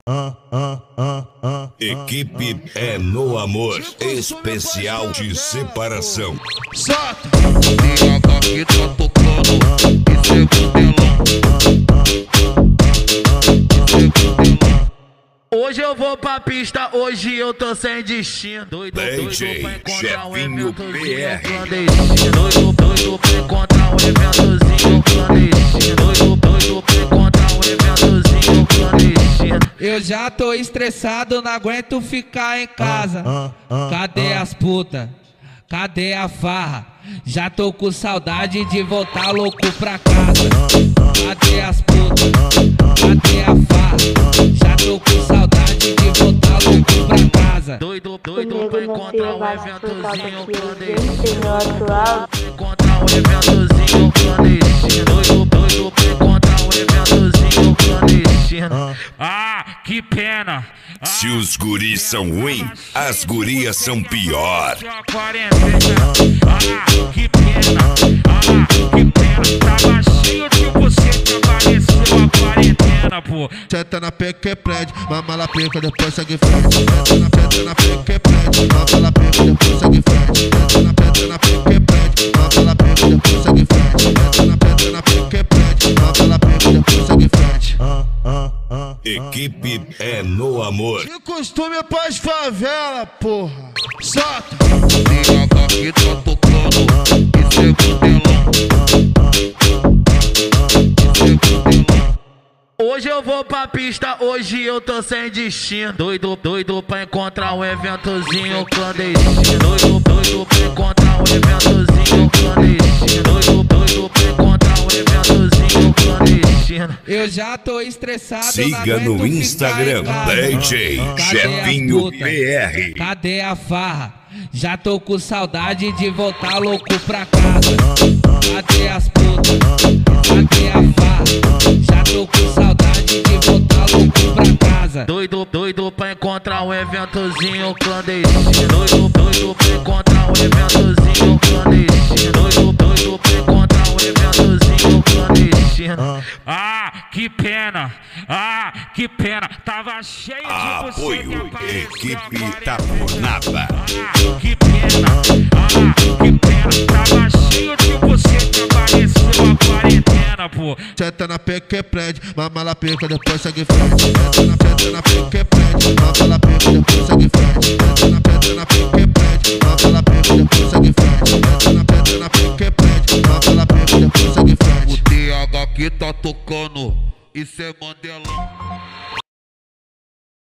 Equipe é no amor, especial de separação. Solta! DH que tá tocando, isso é modelão. Hoje eu vou pra pista, hoje eu tô sem destino. Doido pra encontrar um eventozinho clandestino. Doido pra encontrar um eventozinho clandestino. Doido pra encontrar um eventozinho clandestino. Eu já tô estressado, não aguento ficar em casa. Cadê as putas? Cadê a farra? Já tô com saudade de voltar louco pra casa. Cadê as putas? Cadê a farra? Já tô com saudade de voltar louco pra casa. Doido pra encontrar um eventozinho clandestino. Encontrar um eventozinho clandestino. Doido pra encontrar um eventozinho clandestino. Ah, que pena. Se os guris são ruins, as gurias são pior. Que pena, que pena. Tava cheio de você que apareceu a quarentena, pô. Senta na peca e prende, mama la peca, depois segue frente. Senta na peca e prende, mama la peca, depois segue frente. Senta na peca e prende, mama la peca, depois segue frente. Senta na peca e prende, mama la peca, depois segue frente. Equipe é no amor. De costume é pras favela, porra. Solta! DH que tá tocando, isso é modelão. Hoje eu vou pra pista, hoje eu tô sem destino. Doido pra encontrar um eventozinho clandestino. Doido pra encontrar um eventozinho clandestino. Doido pra encontrar um eventozinho clandestino. Eu já tô estressado. Siga no Instagram, DJ Chefinho PR. Cadê a farra? Já tô com saudade de voltar louco pra casa. Cadê as putas? Cadê a farra? Já tô com saudade de voltar louco pra casa. Doido pra encontrar um eventozinho clandestino. Doido pra encontrar um eventozinho clandestino. Doido pra encontrar um eventozinho clandestino. Ah, que pena. Que pena. Tava cheio de você. Apoio, equipe Taponaba. Que pena. Que pena. Tava cheio de você que apareceu a quarentena, pô. Senta na peca e prende, mama la peca, depois segue frente. Senta na peca e prende, mama la peca, depois segue frente. Senta na peca e prende, mama la peca, depois segue frente. Senta na peca e prende, mama la peca, depois segue frente. O DH que tá tocando, isso é modelão.